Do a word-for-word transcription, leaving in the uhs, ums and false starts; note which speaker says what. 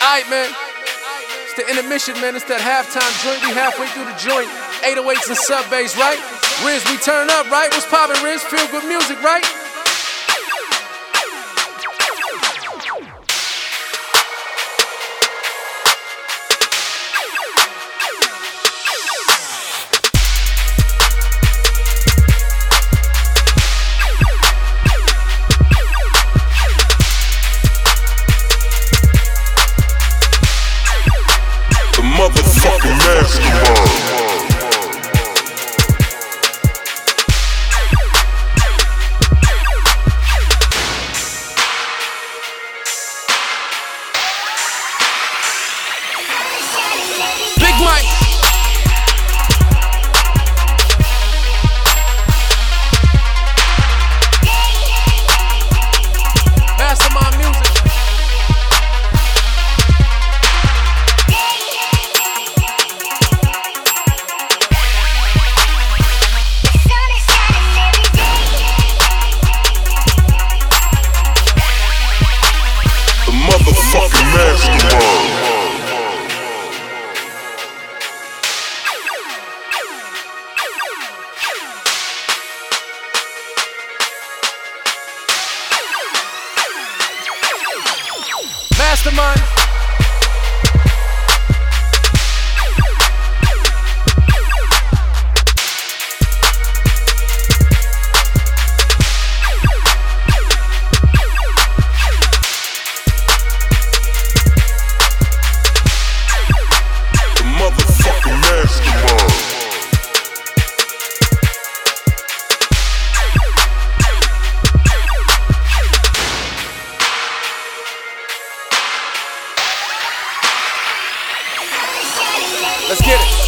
Speaker 1: Alright, man. It's the intermission, man. It's that halftime joint. We halfway through the joint. eight oh eights and sub bass, right? Riz, we turn up, right? What's poppin', Riz? Feel good music, right?
Speaker 2: Motherfucking mastermind.
Speaker 1: Big Mike. Mastermind music.
Speaker 2: Motherfucking mastermind.
Speaker 1: Mastermind.
Speaker 2: Motherfucking mastermind.
Speaker 1: Let's get it.